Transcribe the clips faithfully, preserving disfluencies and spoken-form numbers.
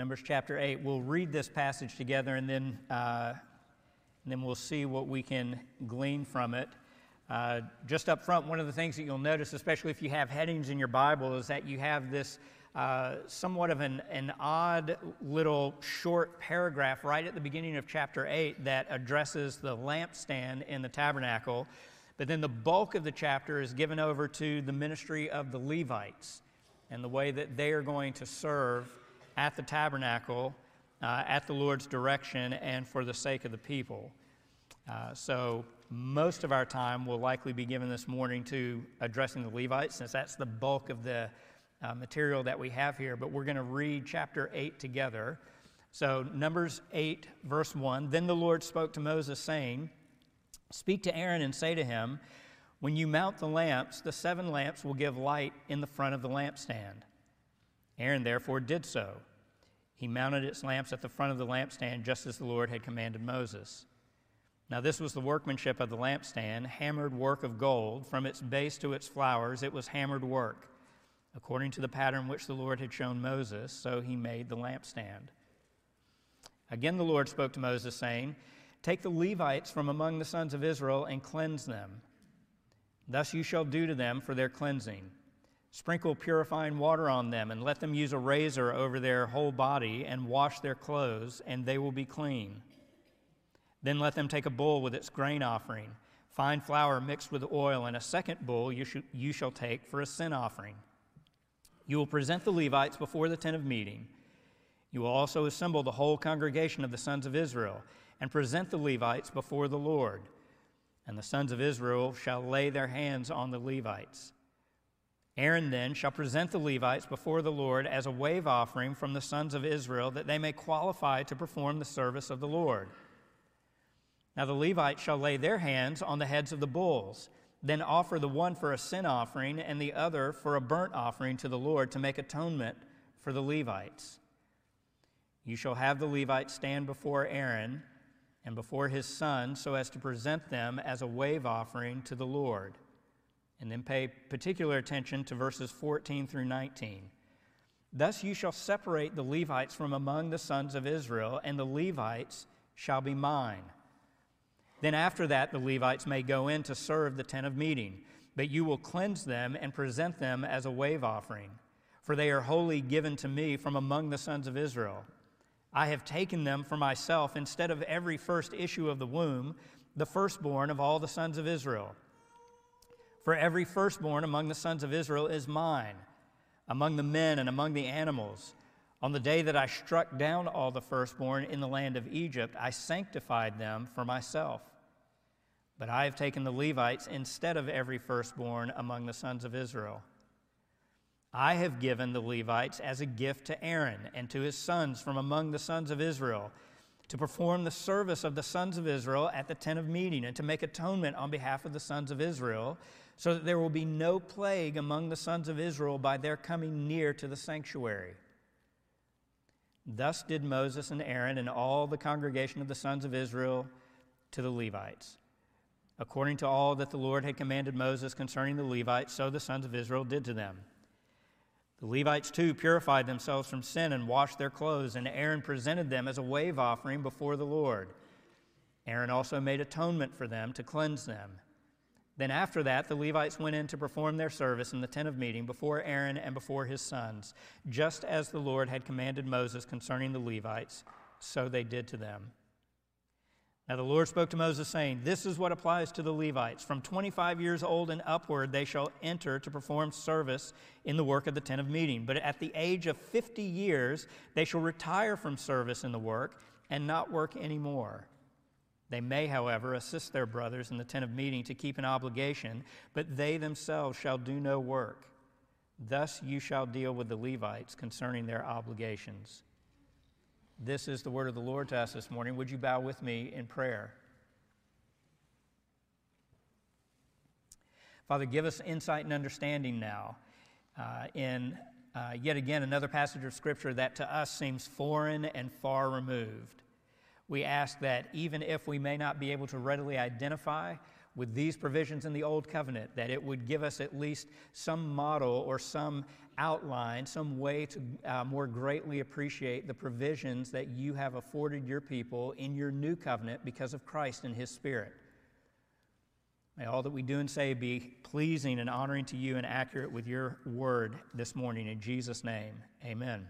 Numbers chapter eight. We'll read this passage together, and then, uh, and then we'll see what we can glean from it. Uh, just up front, one of the things that you'll notice, especially if you have headings in your Bible, is that you have this uh, somewhat of an, an odd little short paragraph right at the beginning of chapter eight that addresses the lampstand in the tabernacle. But then the bulk of the chapter is given over to the ministry of the Levites and the way that they are going to serve at the tabernacle, uh, at the Lord's direction, and for the sake of the people. Uh, so most of our time will likely be given this morning to addressing the Levites, since that's the bulk of the uh, material that we have here. But we're going to read chapter eight together. So Numbers eight, verse one, "Then the Lord spoke to Moses, saying, Speak to Aaron and say to him, when you mount the lamps, the seven lamps will give light in the front of the lampstand. Aaron therefore did so. He mounted its lamps at the front of the lampstand, just as the Lord had commanded Moses. Now this was the workmanship of the lampstand, hammered work of gold. From its base to its flowers it was hammered work, according to the pattern which the Lord had shown Moses, so he made the lampstand. Again the Lord spoke to Moses, saying, Take the Levites from among the sons of Israel and cleanse them. Thus you shall do to them for their cleansing. Sprinkle purifying water on them, and let them use a razor over their whole body, and wash their clothes, and they will be clean. Then let them take a bull with its grain offering, fine flour mixed with oil, and a second bull you, sh- you shall take for a sin offering. You will present the Levites before the tent of meeting. You will also assemble the whole congregation of the sons of Israel, and present the Levites before the Lord. And the sons of Israel shall lay their hands on the Levites. Aaron then shall present the Levites before the Lord as a wave offering from the sons of Israel, that they may qualify to perform the service of the Lord. Now the Levites shall lay their hands on the heads of the bulls, then offer the one for a sin offering and the other for a burnt offering to the Lord, to make atonement for the Levites. You shall have the Levites stand before Aaron and before his sons, so as to present them as a wave offering to the Lord. And then pay particular attention to verses fourteen through nineteen. Thus you shall separate the Levites from among the sons of Israel, and the Levites shall be mine. Then after that the Levites may go in to serve the tent of meeting, but you will cleanse them and present them as a wave offering, for they are wholly given to me from among the sons of Israel. I have taken them for myself instead of every first issue of the womb, the firstborn of all the sons of Israel. For every firstborn among the sons of Israel is mine, among the men and among the animals. On the day that I struck down all the firstborn in the land of Egypt, I sanctified them for myself. But I have taken the Levites instead of every firstborn among the sons of Israel. I have given the Levites as a gift to Aaron and to his sons from among the sons of Israel, to perform the service of the sons of Israel at the tent of meeting, and to make atonement on behalf of the sons of Israel, so that there will be no plague among the sons of Israel by their coming near to the sanctuary. Thus did Moses and Aaron and all the congregation of the sons of Israel to the Levites. According to all that the Lord had commanded Moses concerning the Levites, so the sons of Israel did to them. The Levites too purified themselves from sin and washed their clothes, and Aaron presented them as a wave offering before the Lord. Aaron also made atonement for them to cleanse them. Then after that, the Levites went in to perform their service in the tent of meeting before Aaron and before his sons, just as the Lord had commanded Moses concerning the Levites, so they did to them. Now the Lord spoke to Moses, saying, This is what applies to the Levites. From twenty-five years old and upward they shall enter to perform service in the work of the tent of meeting. But at the age of fifty years they shall retire from service in the work and not work any more. They may, however, assist their brothers in the tent of meeting to keep an obligation, but they themselves shall do no work. Thus you shall deal with the Levites concerning their obligations. This is the word of the Lord to us this morning. Would you bow with me in prayer? Father, give us insight and understanding now uh, in uh, yet again another passage of Scripture that to us seems foreign and far removed. We ask that even if we may not be able to readily identify with these provisions in the Old Covenant, that it would give us at least some model or some outline, some way to uh, more greatly appreciate the provisions that you have afforded your people in your new covenant because of Christ and His Spirit. May all that we do and say be pleasing and honoring to you and accurate with your word this morning. In Jesus' name, amen.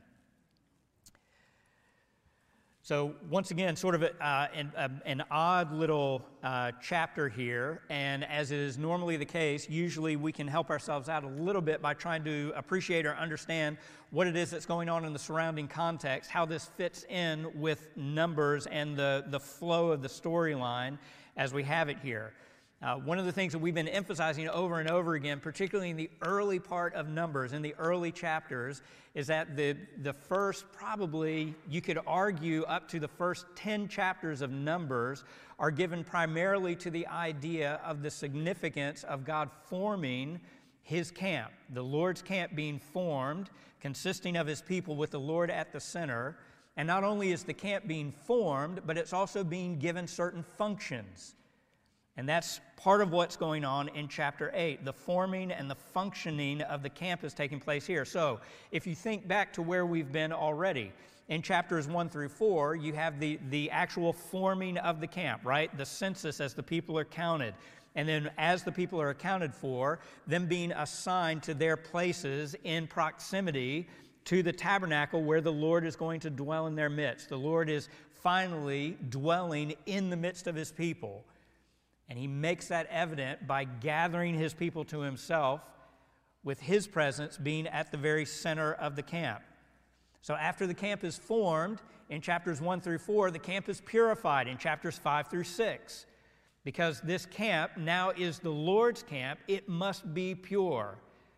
So once again, sort of a, uh, an, a, an odd little uh, chapter here, and as is normally the case, usually we can help ourselves out a little bit by trying to appreciate or understand what it is that's going on in the surrounding context, how this fits in with Numbers and the, the flow of the storyline as we have it here. Uh, one of the things that we've been emphasizing over and over again, particularly in the early part of Numbers, in the early chapters, is that the, the first, probably, you could argue up to the first ten chapters of Numbers are given primarily to the idea of the significance of God forming His camp, the Lord's camp being formed, consisting of His people with the Lord at the center. And not only is the camp being formed, but it's also being given certain functions. And that's part of what's going on in chapter eight. The forming and the functioning of the camp is taking place here. So if you think back to where we've been already, in chapters one through four, you have the, the actual forming of the camp, right? The census as the people are counted. And then as the people are accounted for, them being assigned to their places in proximity to the tabernacle where the Lord is going to dwell in their midst. The Lord is finally dwelling in the midst of His people. And He makes that evident by gathering His people to Himself, with His presence being at the very center of the camp. So after the camp is formed, in chapters one through four, the camp is purified in chapters five through six. Because this camp now is the Lord's camp, it must be pure.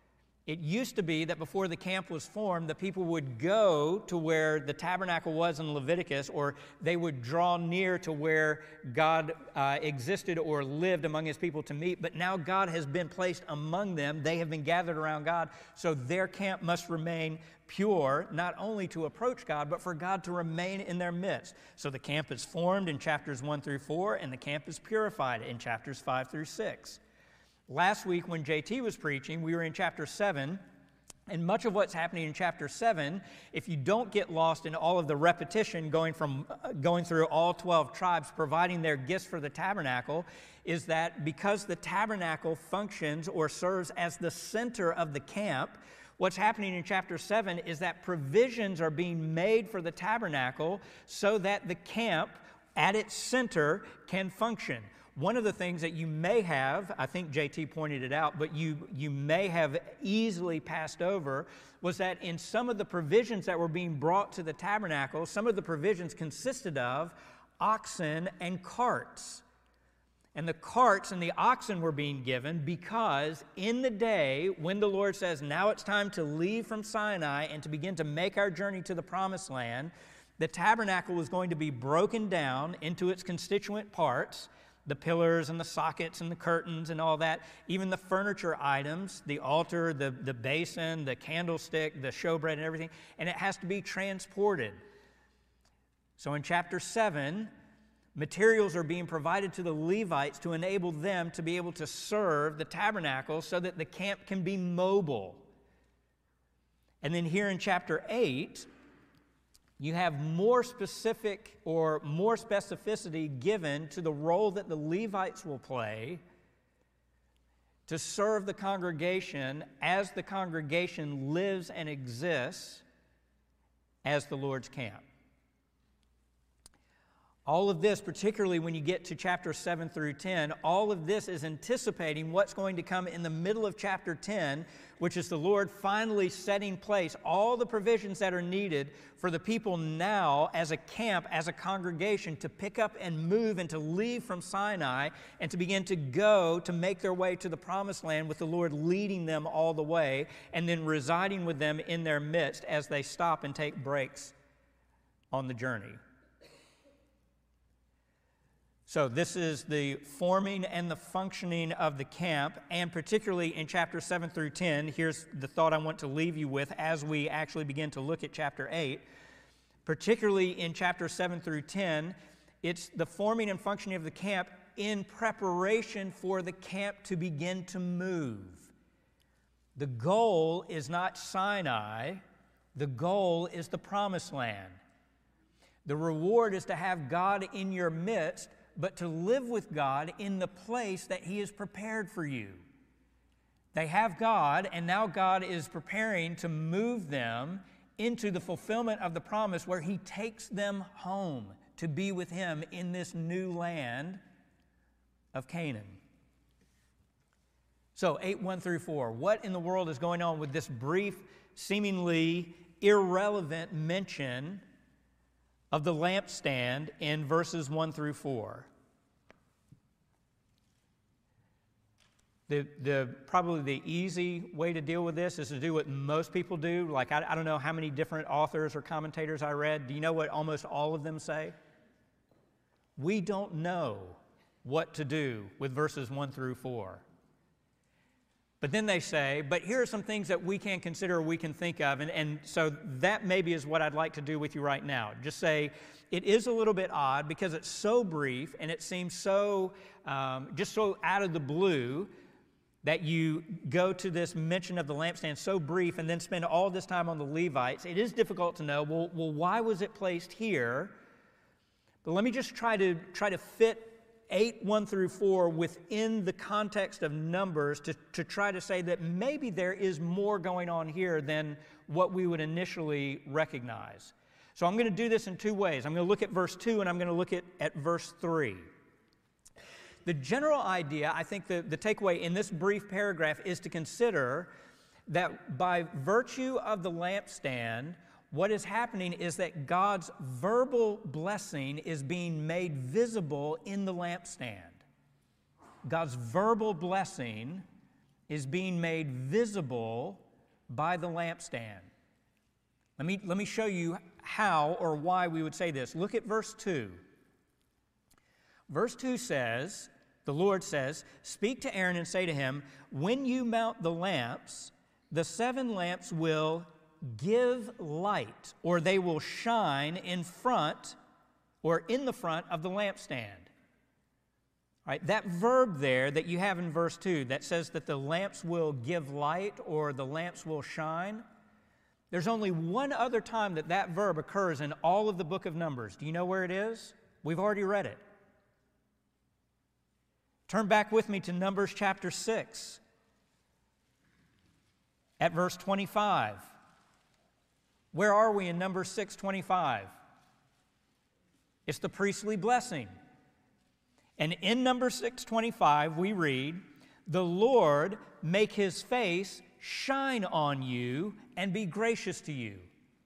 It used to be that before the camp was formed, the people would go to where the tabernacle was in Leviticus, or they would draw near to where God uh, existed or lived among His people to meet. But now God has been placed among them. They have been gathered around God. So their camp must remain pure, not only to approach God, but for God to remain in their midst. So the camp is formed in chapters one through four, and the camp is purified in chapters five through six. Last week when J T was preaching, we were in chapter seven, and much of what's happening in chapter seven, if you don't get lost in all of the repetition going from uh, going through all twelve tribes providing their gifts for the tabernacle, is that because the tabernacle functions or serves as the center of the camp, what's happening in chapter seven is that provisions are being made for the tabernacle so that the camp at its center can function. One of the things that you may have, I think J T pointed it out, but you, you may have easily passed over, was that in some of the provisions that were being brought to the tabernacle, some of the provisions consisted of oxen and carts. And the carts and the oxen were being given because in the day when the Lord says, now it's time to leave from Sinai and to begin to make our journey to the promised land, the tabernacle was going to be broken down into its constituent parts, the pillars and the sockets and the curtains and all that, even the furniture items, the altar, the, the basin, the candlestick, the showbread and everything, and it has to be transported. So in chapter seven, materials are being provided to the Levites to enable them to be able to serve the tabernacle so that the camp can be mobile. And then here in chapter eight, you have more specific or more specificity given to the role that the Levites will play to serve the congregation as the congregation lives and exists as the Lord's camp. All of this, particularly when you get to chapters seven through ten, all of this is anticipating what's going to come in the middle of chapter ten, which is the Lord finally setting place all the provisions that are needed for the people now as a camp, as a congregation, to pick up and move and to leave from Sinai and to begin to go to make their way to the promised land with the Lord leading them all the way and then residing with them in their midst as they stop and take breaks on the journey. So this is the forming and the functioning of the camp, and particularly in chapter seven through ten, here's the thought I want to leave you with as we actually begin to look at chapter eight. Particularly in chapter seven through ten, it's the forming and functioning of the camp in preparation for the camp to begin to move. The goal is not Sinai. The goal is the promised land. The reward is to have God in your midst, but to live with God in the place that He has prepared for you. They have God, and now God is preparing to move them into the fulfillment of the promise where He takes them home to be with Him in this new land of Canaan. So, eight one through four, what in the world is going on with this brief, seemingly irrelevant mention of the lampstand in verses one through four? The, the, probably the easy way to deal with this is to do what most people do. Like, I, I don't know how many different authors or commentators I read. Do you know what almost all of them say? We don't know what to do with verses one through four. But then they say, but here are some things that we can consider or we can think of. And, and so that maybe is what I'd like to do with you right now. Just say, it is a little bit odd because it's so brief and it seems so, um, just so out of the blue that you go to this mention of the lampstand so brief and then spend all this time on the Levites. It is difficult to know, well, well why was it placed here? But let me just try to try to fit eight, one through four within the context of Numbers to, to try to say that maybe there is more going on here than what we would initially recognize. So I'm going to do this in two ways. I'm going to look at verse two and I'm going to look at, at verse three. The general idea, I think the, the takeaway in this brief paragraph is to consider that by virtue of the lampstand, what is happening is that God's verbal blessing is being made visible in the lampstand. God's verbal blessing is being made visible by the lampstand. Let me, let me show you how or why we would say this. Look at verse two. Verse two says, the Lord says, "Speak to Aaron and say to him, when you mount the lamps, the seven lamps will give light, or they will shine in front or in the front of the lampstand." All right, that verb there that you have in verse two that says that the lamps will give light or the lamps will shine, there's only one other time that that verb occurs in all of the book of Numbers. Do you know where it is? We've already read it. Turn back with me to Numbers chapter six at verse twenty-five. Where are we in Numbers six twenty-five? It's the priestly blessing. And in Numbers six twenty-five, we read, "The Lord make His face shine on you and be gracious to you."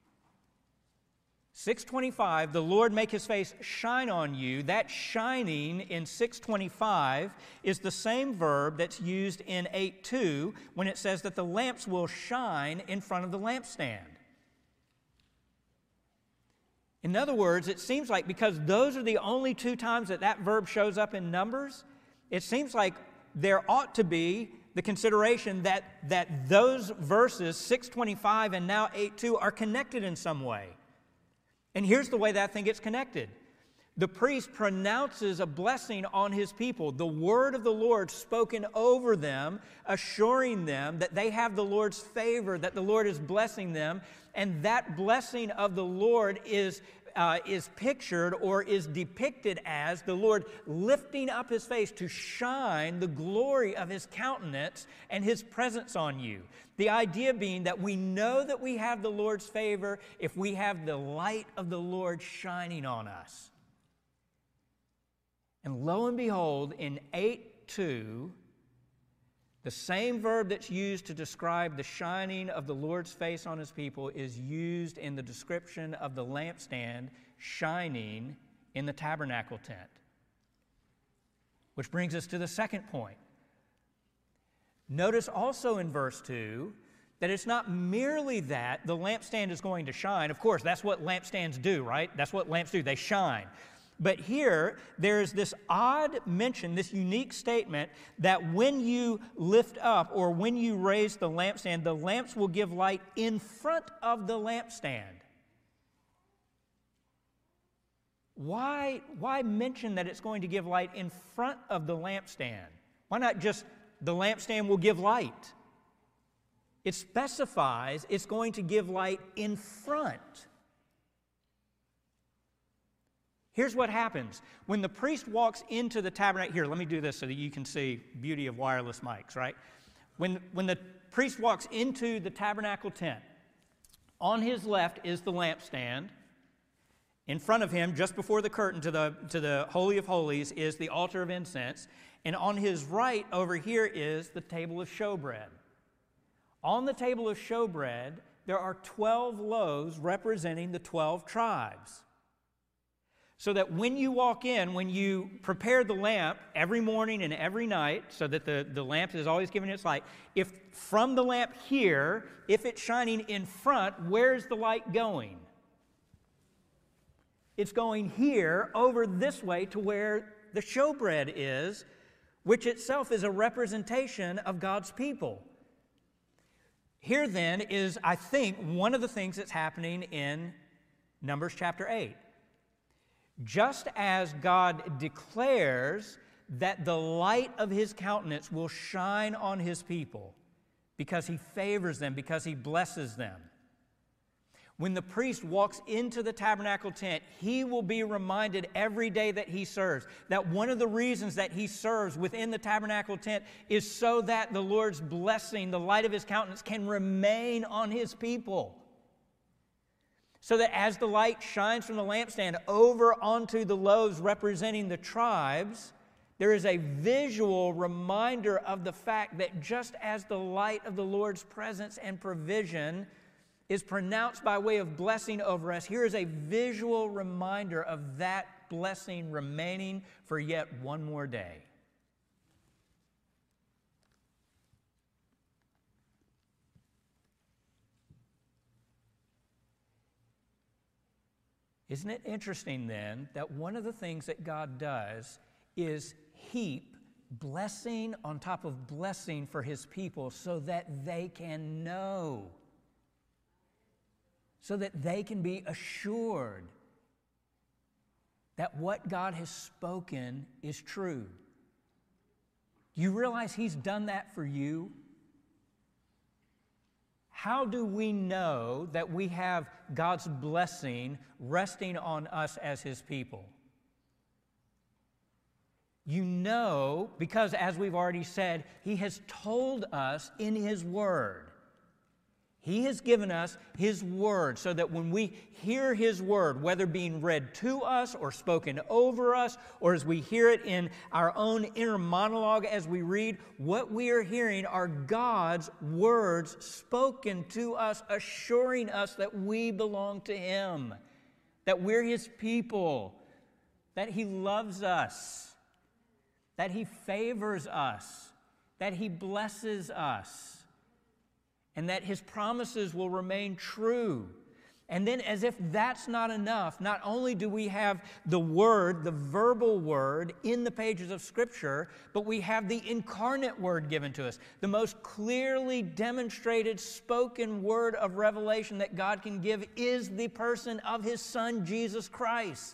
six twenty-five, "The Lord make His face shine on you." That shining in six twenty-five is the same verb that's used in eight two when it says that the lamps will shine in front of the lampstand. In other words, it seems like because those are the only two times that that verb shows up in Numbers, it seems like there ought to be the consideration that, that those verses, six twenty-five and now eight two, are connected in some way. And here's the way that I think it's connected. The priest pronounces a blessing on his people, the word of the Lord spoken over them, assuring them that they have the Lord's favor, that the Lord is blessing them, and that blessing of the Lord is, uh, is pictured or is depicted as the Lord lifting up His face to shine the glory of His countenance and His presence on you. The idea being that we know that we have the Lord's favor if we have the light of the Lord shining on us. And lo and behold, in eight two, the same verb that's used to describe the shining of the Lord's face on His people is used in the description of the lampstand shining in the tabernacle tent. Which brings us to the second point. Notice also in verse two that it's not merely that the lampstand is going to shine. Of course, that's what lampstands do, right? That's what lamps do. They shine. But here, there's this odd mention, this unique statement that when you lift up or when you raise the lampstand, the lamps will give light in front of the lampstand. Why, why mention that it's going to give light in front of the lampstand? Why not just the lampstand will give light? It specifies it's going to give light in front. Here's what happens. When the priest walks into the tabernacle, here, let me do this so that you can see beauty of wireless mics, right? When, when the priest walks into the tabernacle tent, on his left is the lampstand. In front of him, just before the curtain to the, to the Holy of Holies, is the altar of incense. And on his right over here is the table of showbread. On the table of showbread, there are twelve loaves representing the twelve tribes. So that when you walk in, when you prepare the lamp every morning and every night, so that the, the lamp is always giving its light, if from the lamp here, if it's shining in front, where's the light going? It's going here, over this way to where the showbread is, which itself is a representation of God's people. Here then is, I think, one of the things that's happening in Numbers chapter eight. Just as God declares that the light of his countenance will shine on his people because he favors them, because he blesses them. When the priest walks into the tabernacle tent, he will be reminded every day that he serves that one of the reasons that he serves within the tabernacle tent is so that the Lord's blessing, the light of his countenance, can remain on his people. So that as the light shines from the lampstand over onto the loaves representing the tribes, there is a visual reminder of the fact that just as the light of the Lord's presence and provision is pronounced by way of blessing over us, here is a visual reminder of that blessing remaining for yet one more day. Isn't it interesting then that one of the things that God does is heap blessing on top of blessing for his people so that they can know, so that they can be assured that what God has spoken is true. Do you realize he's done that for you? How do we know that we have God's blessing resting on us as his people? You know, because as we've already said, he has told us in his word. He has given us his word so that when we hear his word, whether being read to us or spoken over us, or as we hear it in our own inner monologue as we read, what we are hearing are God's words spoken to us, assuring us that we belong to him, that we're his people, that he loves us, that he favors us, that he blesses us, and that his promises will remain true. And then, as if that's not enough, not only do we have the word, the verbal word in the pages of Scripture, but we have the incarnate word given to us, the most clearly demonstrated spoken word of revelation that God can give is the person of his Son, Jesus Christ.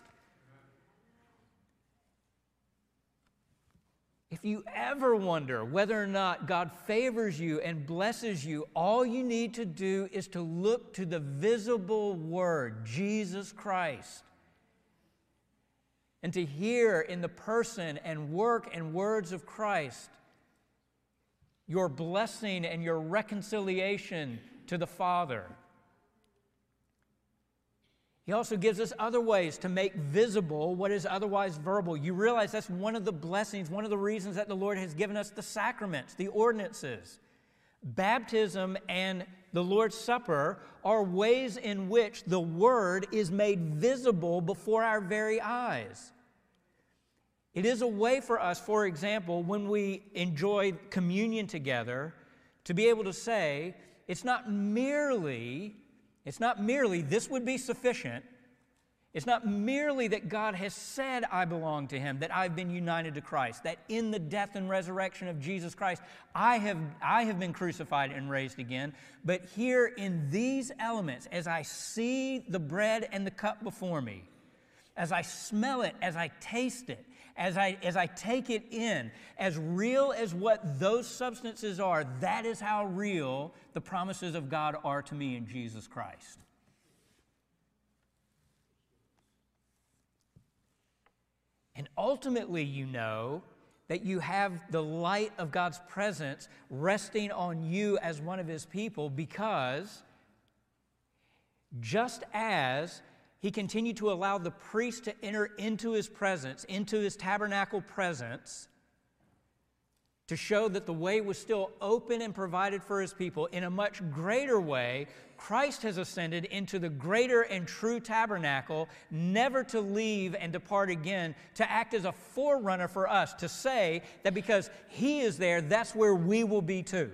If you ever wonder whether or not God favors you and blesses you, all you need to do is to look to the visible Word, Jesus Christ, and to hear in the person and work and words of Christ your blessing and your reconciliation to the Father. He also gives us other ways to make visible what is otherwise verbal. You realize that's one of the blessings, one of the reasons that the Lord has given us the sacraments, the ordinances. Baptism and the Lord's Supper are ways in which the Word is made visible before our very eyes. It is a way for us, for example, when we enjoy communion together, to be able to say, it's not merely... It's not merely, this would be sufficient. It's not merely that God has said I belong to him, that I've been united to Christ, that in the death and resurrection of Jesus Christ, I have, I have been crucified and raised again. But here in these elements, as I see the bread and the cup before me, as I smell it, as I taste it, as I, as I take it in, as real as what those substances are, that is how real the promises of God are to me in Jesus Christ. And ultimately, you know that you have the light of God's presence resting on you as one of His people, because just as He continued to allow the priest to enter into His presence, into His tabernacle presence, to show that the way was still open and provided for His people, in a much greater way, Christ has ascended into the greater and true tabernacle, never to leave and depart again, to act as a forerunner for us, to say that because He is there, that's where we will be too.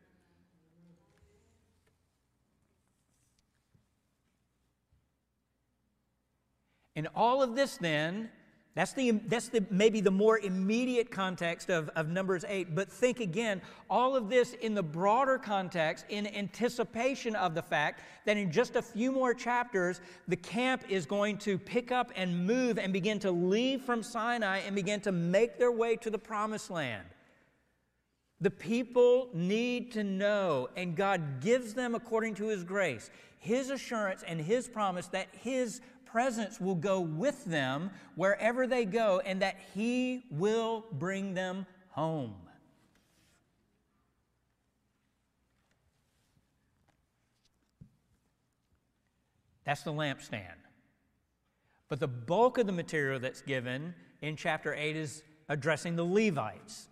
And all of this then, that's the that's the maybe the more immediate context of, of Numbers eight. But think again, all of this in the broader context, in anticipation of the fact that in just a few more chapters, the camp is going to pick up and move and begin to leave from Sinai and begin to make their way to the Promised Land. The people need to know, and God gives them, according to His grace, His assurance and His promise that His presence will go with them wherever they go, and that He will bring them home. That's the lampstand. But the bulk of the material that's given in chapter eight is addressing the Levites.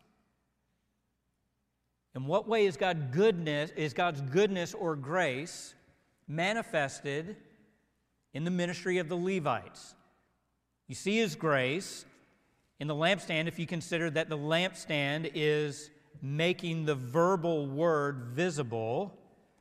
In what way is God goodness, is God's goodness or grace manifested in the ministry of the Levites? You see His grace in the lampstand if you consider that the lampstand is making the verbal word visible.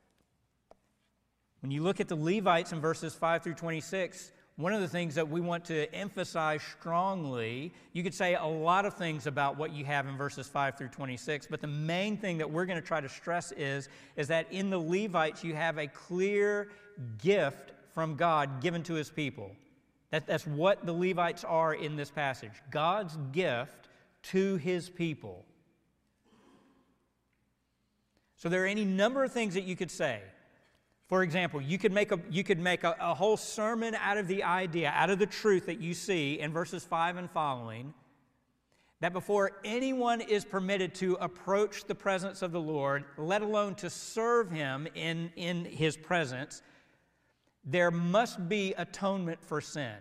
When you look at the Levites in verses five through twenty-six, one of the things that we want to emphasize strongly, you could say a lot of things about what you have in verses five through twenty-six, but the main thing that we're going to try to stress is, is that in the Levites you have a clear gift from God given to His people. That, that's what the Levites are in this passage. God's gift to His people. So there are any number of things that you could say. For example, you could make a you could make a, a whole sermon out of the idea, out of the truth that you see in verses five and following, that before anyone is permitted to approach the presence of the Lord, let alone to serve Him in, in His presence, there must be atonement for sin.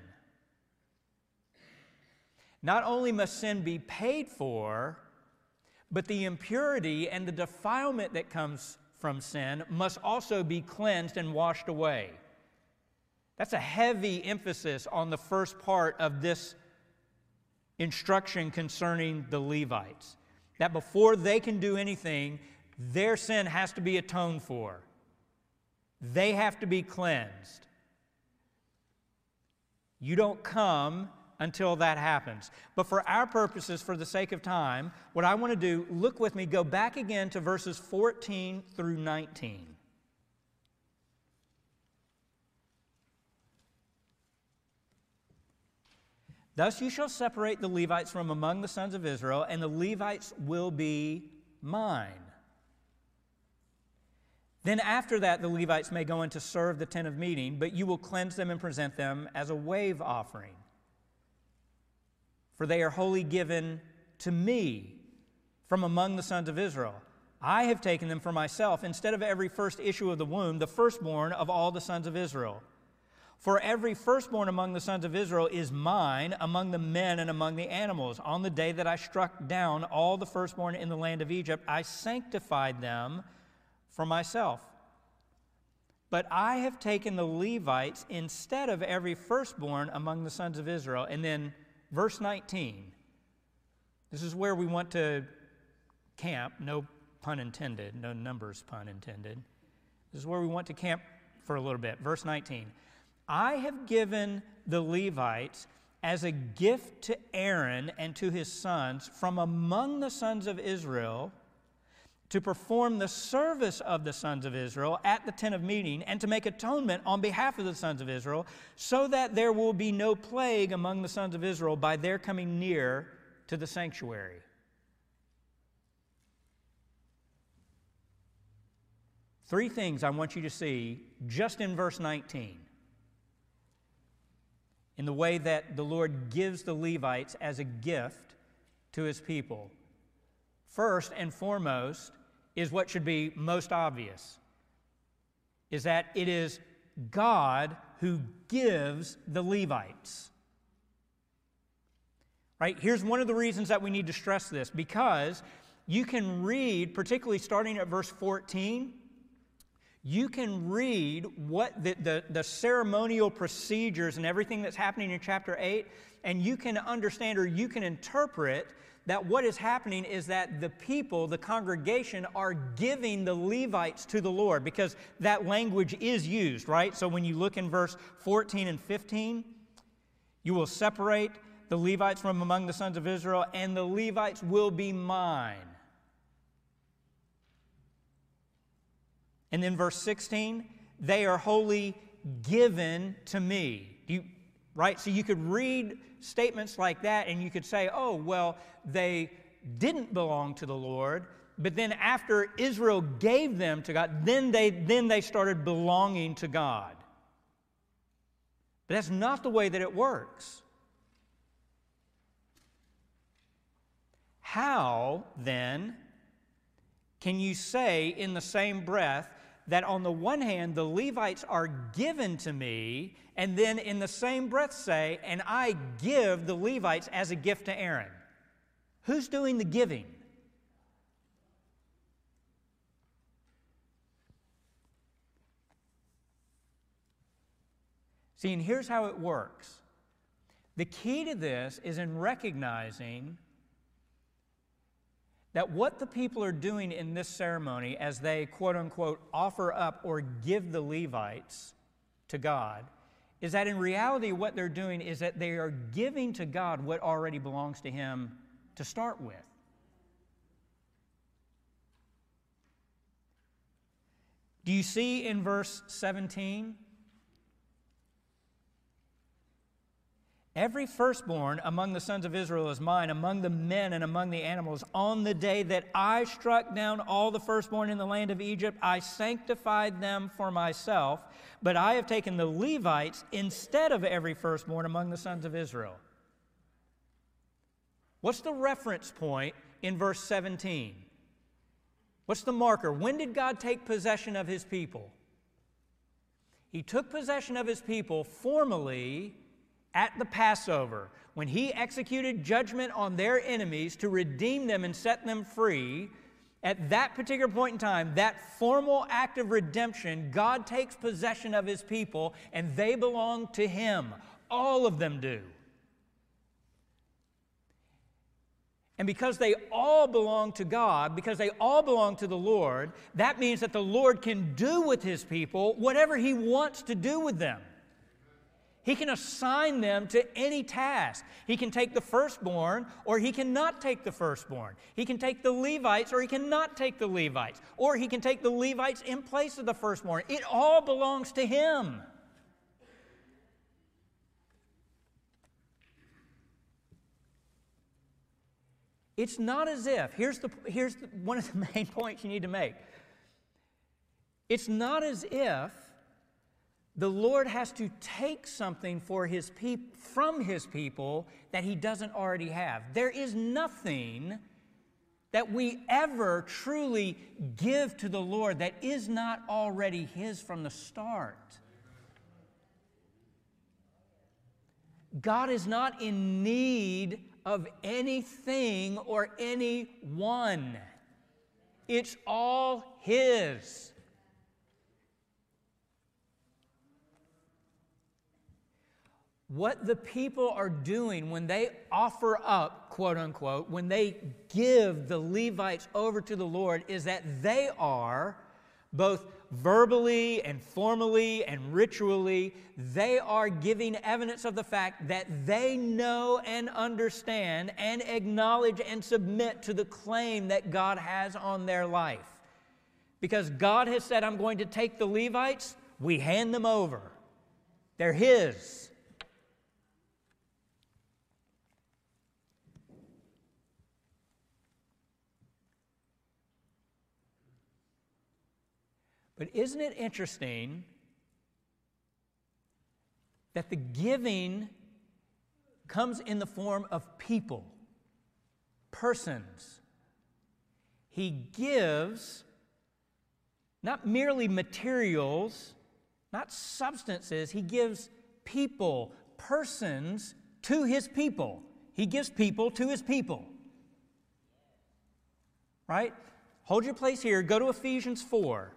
Not only must sin be paid for, but the impurity and the defilement that comes from sin must also be cleansed and washed away. That's a heavy emphasis on the first part of this instruction concerning the Levites. That before they can do anything, their sin has to be atoned for. They have to be cleansed. You don't come until that happens. But for our purposes, for the sake of time, what I want to do, look with me, go back again to verses fourteen through nineteen. Thus you shall separate the Levites from among the sons of Israel, and the Levites will be mine. Then after that, the Levites may go in to serve the tent of meeting, but you will cleanse them and present them as a wave offering. For they are wholly given to me from among the sons of Israel. I have taken them for myself, instead of every first issue of the womb, the firstborn of all the sons of Israel. For every firstborn among the sons of Israel is mine, among the men and among the animals. On the day that I struck down all the firstborn in the land of Egypt, I sanctified them for myself. But I have taken the Levites instead of every firstborn among the sons of Israel. And then verse nineteen. This is where we want to camp, no pun intended, no numbers pun intended. This is where we want to camp for a little bit. Verse nineteen. I have given the Levites as a gift to Aaron and to his sons from among the sons of Israel, to perform the service of the sons of Israel at the tent of meeting, and to make atonement on behalf of the sons of Israel, so that there will be no plague among the sons of Israel by their coming near to the sanctuary. Three things I want you to see just in verse nineteen, in the way that the Lord gives the Levites as a gift to his people. First and foremost is what should be most obvious, is that it is God who gives the Levites. Right? Here's one of the reasons that we need to stress this, because you can read, particularly starting at verse fourteen, you can read what the, the, the ceremonial procedures and everything that's happening in chapter eight, and you can understand, or you can interpret that what is happening is that the people, the congregation, are giving the Levites to the Lord, because that language is used, right? So when you look in verse fourteen and fifteen, you will separate the Levites from among the sons of Israel, and the Levites will be mine. And then verse sixteen, they are wholly given to me. You, right? So you could read statements like that and you could say, oh, well, they didn't belong to the Lord, but then after Israel gave them to God, then they, then they started belonging to God. But that's not the way that it works. How, then, can you say in the same breath that on the one hand the Levites are given to me, and then in the same breath say, and I give the Levites as a gift to Aaron? Who's doing the giving? See, and here's how it works. The key to this is in recognizing that what the people are doing in this ceremony as they, quote-unquote, offer up or give the Levites to God, is that in reality what they're doing is that they are giving to God what already belongs to Him to start with. Do you see in verse seventeen? Every firstborn among the sons of Israel is mine, among the men and among the animals. On the day that I struck down all the firstborn in the land of Egypt, I sanctified them for myself, but I have taken the Levites instead of every firstborn among the sons of Israel. What's the reference point in verse seventeen? What's the marker? When did God take possession of His people? He took possession of His people formally at the Passover, when He executed judgment on their enemies to redeem them and set them free. At that particular point in time, that formal act of redemption, God takes possession of His people, and they belong to Him. All of them do. And because they all belong to God, because they all belong to the Lord, that means that the Lord can do with His people whatever He wants to do with them. He can assign them to any task. He can take the firstborn, or He cannot take the firstborn. He can take the Levites, or He cannot take the Levites. Or He can take the Levites in place of the firstborn. It all belongs to Him. It's not as if, here's, the, here's the, one of the main points you need to make. It's not as if the Lord has to take something for his peop- from His people that He doesn't already have. There is nothing that we ever truly give to the Lord that is not already His from the start. God is not in need of anything or anyone. It's all His. What the people are doing when they offer up, quote unquote, when they give the Levites over to the Lord, is that they are Both verbally and formally and ritually, they are giving evidence of the fact that they know and understand and acknowledge and submit to the claim that God has on their life. Because God has said, I'm going to take the Levites, we hand them over. They're His. But isn't it interesting that the giving comes in the form of people, persons? He gives not merely materials, not substances. He gives people, persons to His people. He gives people to His people. Right? Hold your place here. Go to Ephesians four.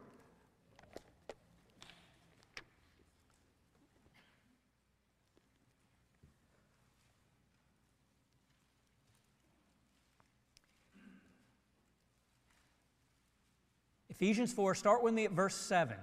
Ephesians four, start with me at verse seven.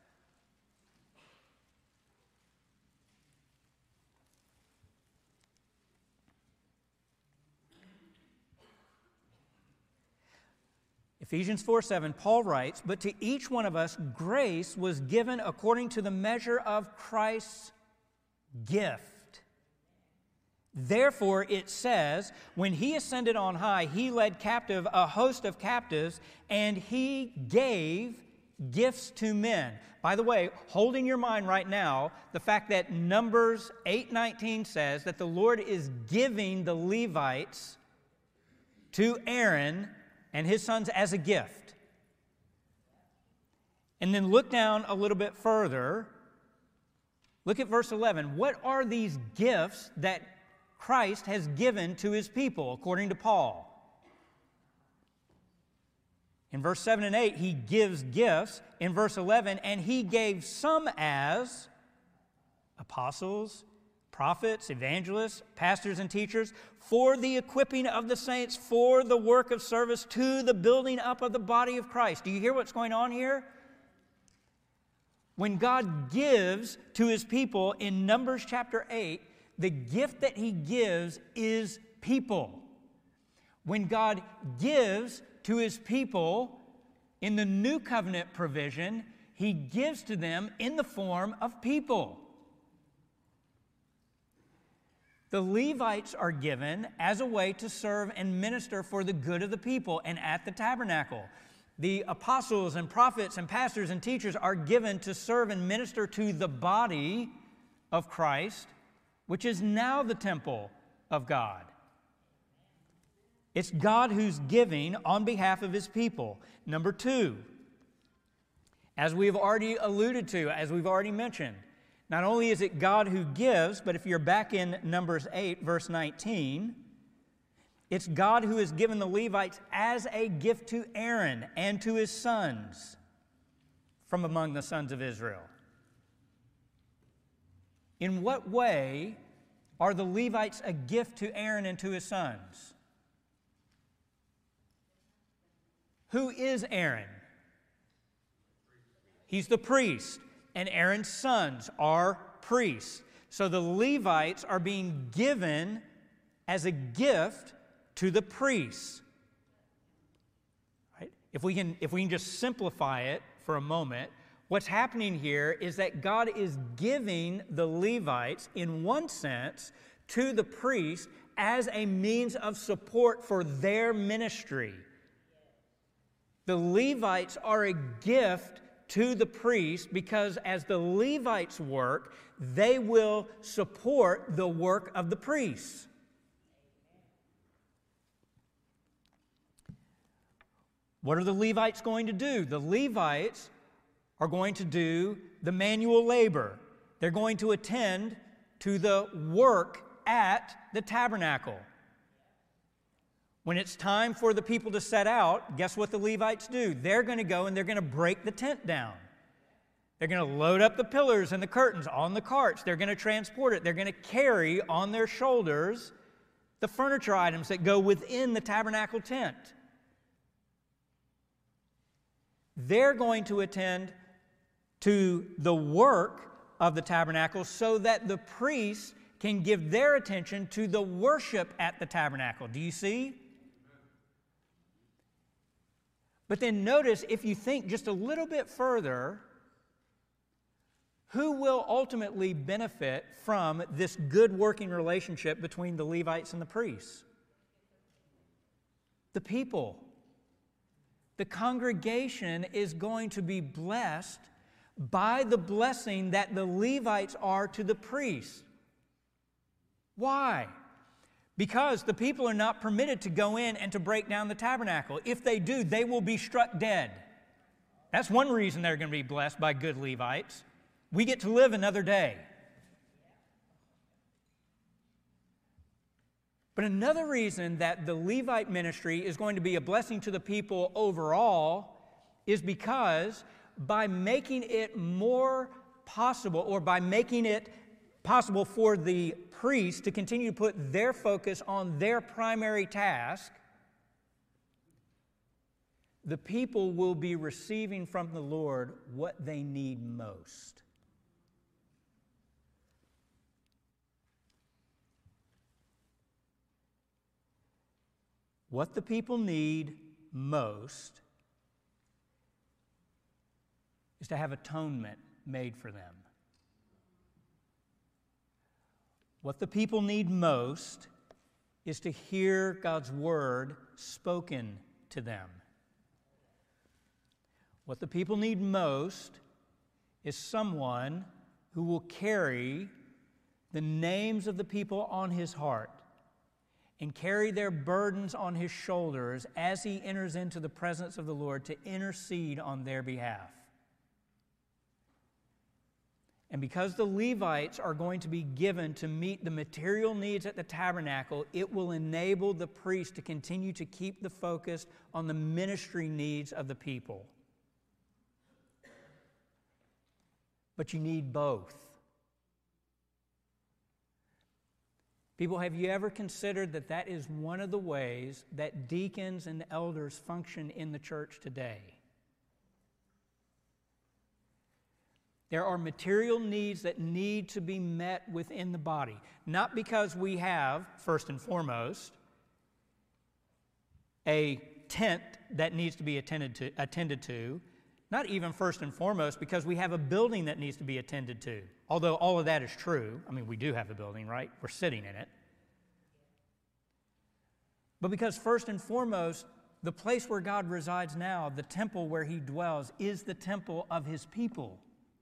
Ephesians four seven, Paul writes, "But to each one of us grace was given according to the measure of Christ's gift. Therefore, it says, when He ascended on high, He led captive a host of captives, and He gave gifts to men." By the way, hold in your mind right now the fact that Numbers eight nineteen says that the Lord is giving the Levites to Aaron and his sons as a gift. And then look down a little bit further. Look at verse eleven. What are these gifts that Christ has given to His people, according to Paul? In verse seven and eight, He gives gifts. In verse eleven, and He gave some as apostles, prophets, evangelists, pastors, and teachers, for the equipping of the saints, for the work of service, to the building up of the body of Christ. Do you hear what's going on here? When God gives to His people in Numbers chapter eight, the gift that He gives is people. When God gives to His people in the new covenant provision, He gives to them in the form of people. The Levites are given as a way to serve and minister for the good of the people and at the tabernacle. The apostles and prophets and pastors and teachers are given to serve and minister to the body of Christ, which is now the temple of God. It's God who's giving on behalf of His people. Number two, as we've already alluded to, as we've already mentioned, not only is it God who gives, but if you're back in Numbers eight, verse nineteen, it's God who has given the Levites as a gift to Aaron and to his sons from among the sons of Israel. In what way are the Levites a gift to Aaron and to his sons? Who is Aaron? He's the priest, and Aaron's sons are priests. So the Levites are being given as a gift to the priests. Right? If we can, if we can just simplify it for a moment, what's happening here is that God is giving the Levites, in one sense, to the priests as a means of support for their ministry. The Levites are a gift to the priests because as the Levites work, they will support the work of the priests. What are the Levites going to do? The Levites are going to do the manual labor. They're going to attend to the work at the tabernacle. When it's time for the people to set out, guess what the Levites do? They're going to go and they're going to break the tent down. They're going to load up the pillars and the curtains on the carts. They're going to transport it. They're going to carry on their shoulders the furniture items that go within the tabernacle tent. They're going to attend to the work of the tabernacle so that the priests can give their attention to the worship at the tabernacle. Do you see? But then notice, if you think just a little bit further, who will ultimately benefit from this good working relationship between the Levites and the priests? The people. The congregation is going to be blessed by the blessing that the Levites are to the priests. Why? Because the people are not permitted to go in and to break down the tabernacle. If they do, they will be struck dead. That's one reason they're going to be blessed by good Levites. We get to live another day. But another reason that the Levite ministry is going to be a blessing to the people overall is because by making it more possible, or by making it possible for the priests to continue to put their focus on their primary task, the people will be receiving from the Lord what they need most. What the people need most is to have atonement made for them. What the people need most is to hear God's word spoken to them. What the people need most is someone who will carry the names of the people on his heart and carry their burdens on his shoulders as he enters into the presence of the Lord to intercede on their behalf. And because the Levites are going to be given to meet the material needs at the tabernacle, it will enable the priest to continue to keep the focus on the ministry needs of the people. But you need both. People, have you ever considered that that is one of the ways that deacons and elders function in the church today? There are material needs that need to be met within the body. Not because we have, first and foremost, a tent that needs to be attended to, attended to. Not even first and foremost because we have a building that needs to be attended to. Although all of that is true. I mean, we do have a building, right? We're sitting in it. But because first and foremost, the place where God resides now, the temple where he dwells, is the temple of his people.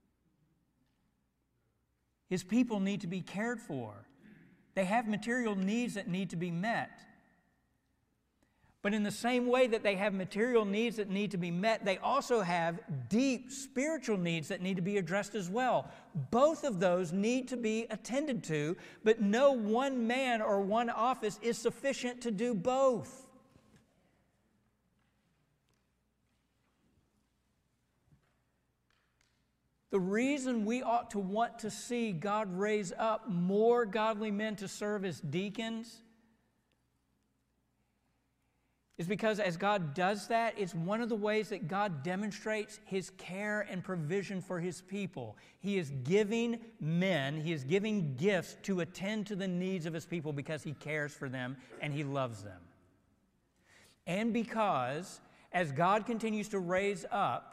His people need to be cared for. They have material needs that need to be met. But in the same way that they have material needs that need to be met, they also have deep spiritual needs that need to be addressed as well. Both of those need to be attended to, but no one man or one office is sufficient to do both. The reason we ought to want to see God raise up more godly men to serve as deacons is because as God does that, it's one of the ways that God demonstrates his care and provision for his people. He is giving men, he is giving gifts to attend to the needs of his people because he cares for them and he loves them. And because as God continues to raise up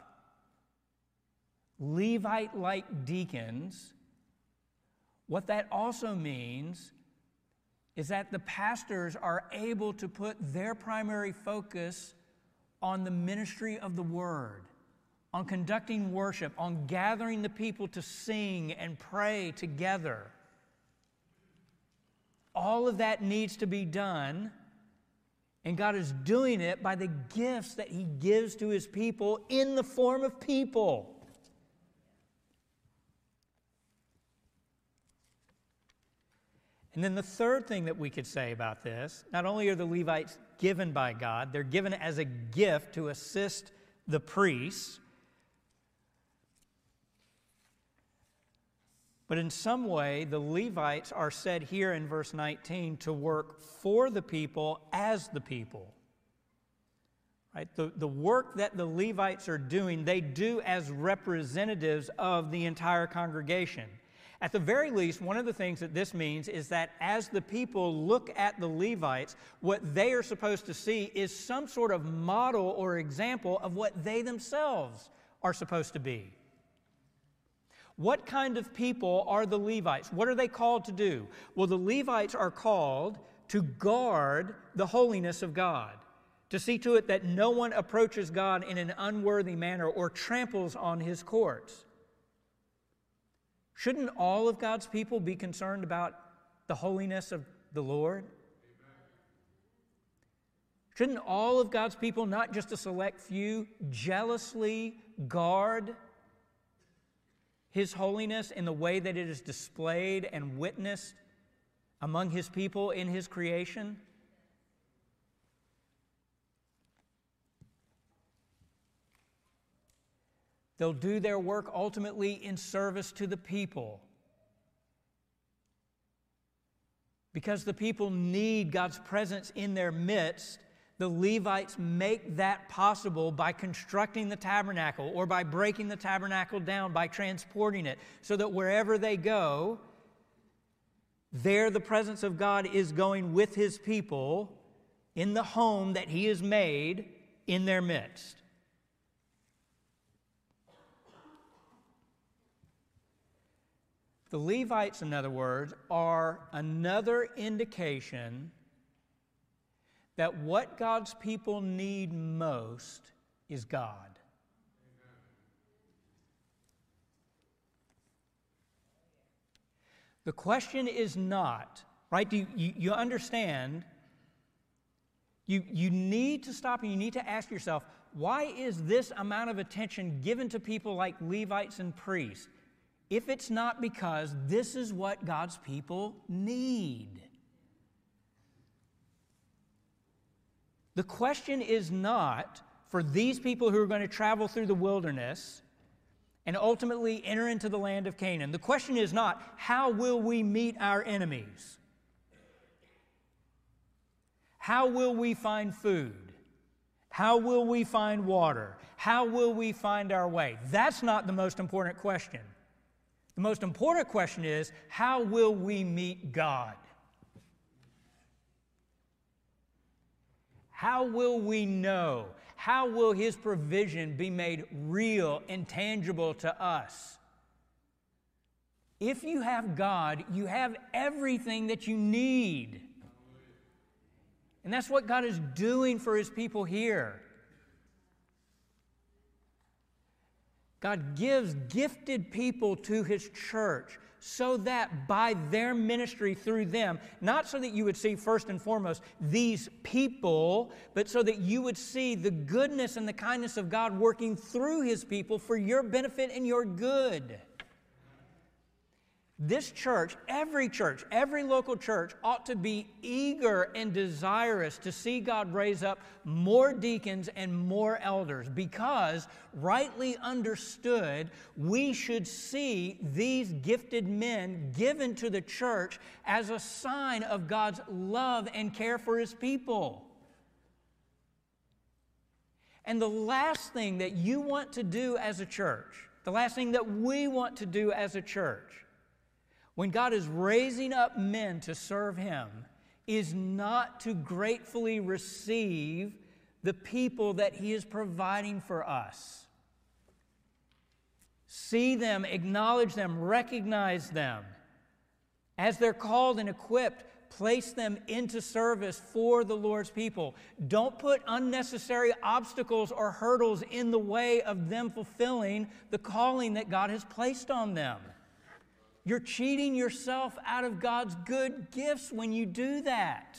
Levite-like deacons, what that also means is that the pastors are able to put their primary focus on the ministry of the Word, on conducting worship, on gathering the people to sing and pray together. All of that needs to be done, and God is doing it by the gifts that he gives to his people in the form of people. And then the third thing that we could say about this, not only are the Levites given by God, they're given as a gift to assist the priests, but in some way, the Levites are said here in verse nineteen to work for the people as the people. Right? The, the work that the Levites are doing, they do as representatives of the entire congregation. At the very least, one of the things that this means is that as the people look at the Levites, what they are supposed to see is some sort of model or example of what they themselves are supposed to be. What kind of people are the Levites? What are they called to do? Well, the Levites are called to guard the holiness of God, to see to it that no one approaches God in an unworthy manner or tramples on His courts. Shouldn't all of God's people be concerned about the holiness of the Lord? Shouldn't all of God's people, not just a select few, jealously guard His holiness in the way that it is displayed and witnessed among His people in His creation? They'll do their work ultimately in service to the people, because the people need God's presence in their midst. The Levites make that possible by constructing the tabernacle or by breaking the tabernacle down, by transporting it, so that wherever they go, there the presence of God is going with His people in the home that He has made in their midst. The Levites, in other words, are another indication that what God's people need most is God. The question is not, right? Do you, you, you understand, you, you need to stop and you need to ask yourself, why is this amount of attention given to people like Levites and priests? If it's not because this is what God's people need. The question is not for these people who are going to travel through the wilderness and ultimately enter into the land of Canaan. The question is not, how will we meet our enemies? How will we find food? How will we find water? How will we find our way? That's not the most important question. The most important question is, how will we meet God? How will we know? How will His provision be made real and tangible to us? If you have God, you have everything that you need. And that's what God is doing for His people here. God gives gifted people to His church so that by their ministry through them, not so that you would see first and foremost these people, but so that you would see the goodness and the kindness of God working through His people for your benefit and your good. This church, every church, every local church ought to be eager and desirous to see God raise up more deacons and more elders, because, rightly understood, we should see these gifted men given to the church as a sign of God's love and care for His people. And the last thing that you want to do as a church, the last thing that we want to do as a church, when God is raising up men to serve Him, is not to gratefully receive the people that He is providing for us. See them, acknowledge them, recognize them. As they're called and equipped, place them into service for the Lord's people. Don't put unnecessary obstacles or hurdles in the way of them fulfilling the calling that God has placed on them. You're cheating yourself out of God's good gifts when you do that.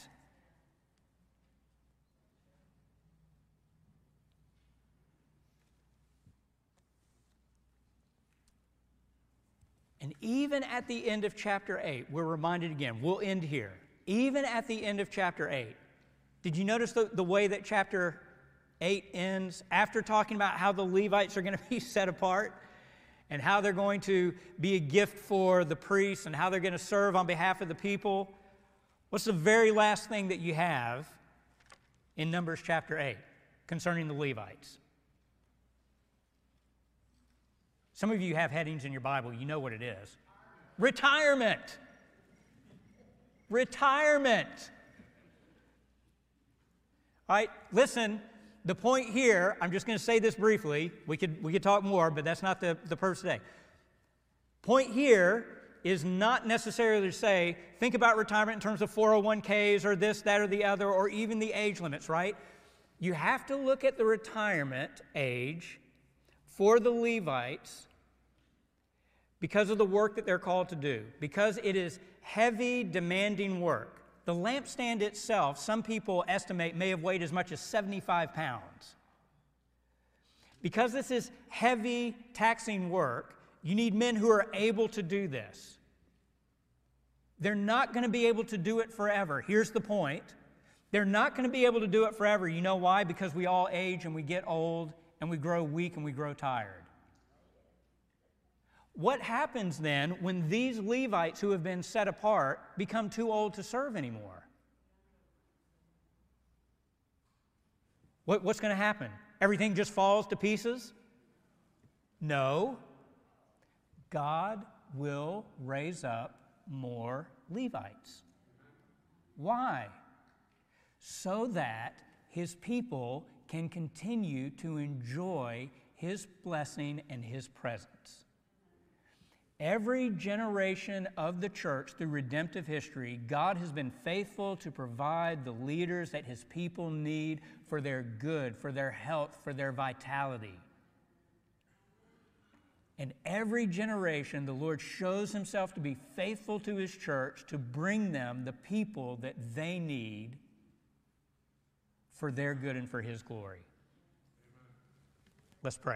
And even at the end of chapter eight, we're reminded again, we'll end here. Even at the end of chapter eight, did you notice the, the way that chapter eight ends? After talking about how the Levites are going to be set apart, and how they're going to be a gift for the priests, and how they're going to serve on behalf of the people. What's the very last thing that you have in Numbers chapter eight? concerning the Levites. Some of you have headings in your Bible. You know what it is. Retirement. Retirement. All right, listen, the point here, I'm just going to say this briefly. We could, we could talk more, but that's not the, the purpose today. Point here is not necessarily to say, think about retirement in terms of four oh one k's or this, that, or the other, or even the age limits, right? You have to look at the retirement age for the Levites because of the work that they're called to do, because it is heavy, demanding work. The lampstand itself, some people estimate, may have weighed as much as seventy-five pounds. Because this is heavy, taxing work, you need men who are able to do this. They're not going to be able to do it forever. Here's the point. They're not going to be able to do it forever. You know why? Because we all age and we get old and we grow weak and we grow tired. What happens then when these Levites who have been set apart become too old to serve anymore? What, what's going to happen? Everything just falls to pieces? No. God will raise up more Levites. Why? So that His people can continue to enjoy His blessing and His presence. Every generation of the church through redemptive history, God has been faithful to provide the leaders that His people need for their good, for their health, for their vitality. And every generation, the Lord shows Himself to be faithful to His church to bring them the people that they need for their good and for His glory. Let's pray.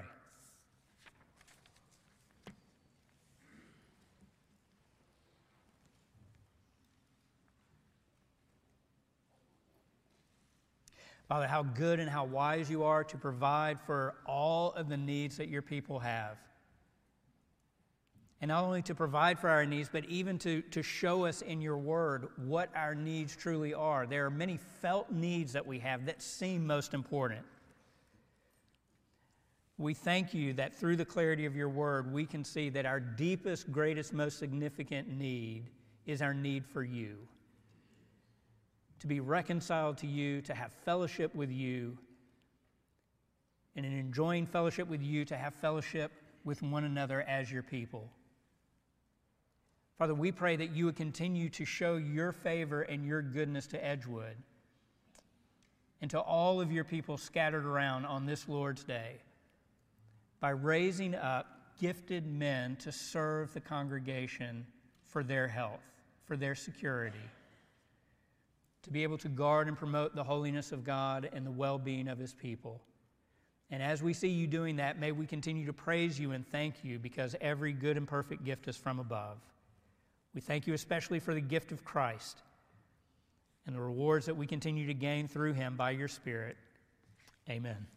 Father, how good and how wise You are to provide for all of the needs that Your people have. And not only to provide for our needs, but even to, to show us in Your Word what our needs truly are. There are many felt needs that we have that seem most important. We thank You that through the clarity of Your Word, we can see that our deepest, greatest, most significant need is our need for You. To be reconciled to You, to have fellowship with You, and in enjoying fellowship with You, to have fellowship with one another as Your people. Father, we pray that You would continue to show Your favor and Your goodness to Edgewood and to all of Your people scattered around on this Lord's Day by raising up gifted men to serve the congregation for their health, for their security, to be able to guard and promote the holiness of God and the well-being of His people. And as we see You doing that, may we continue to praise You and thank You because every good and perfect gift is from above. We thank You especially for the gift of Christ and the rewards that we continue to gain through Him by Your Spirit. Amen.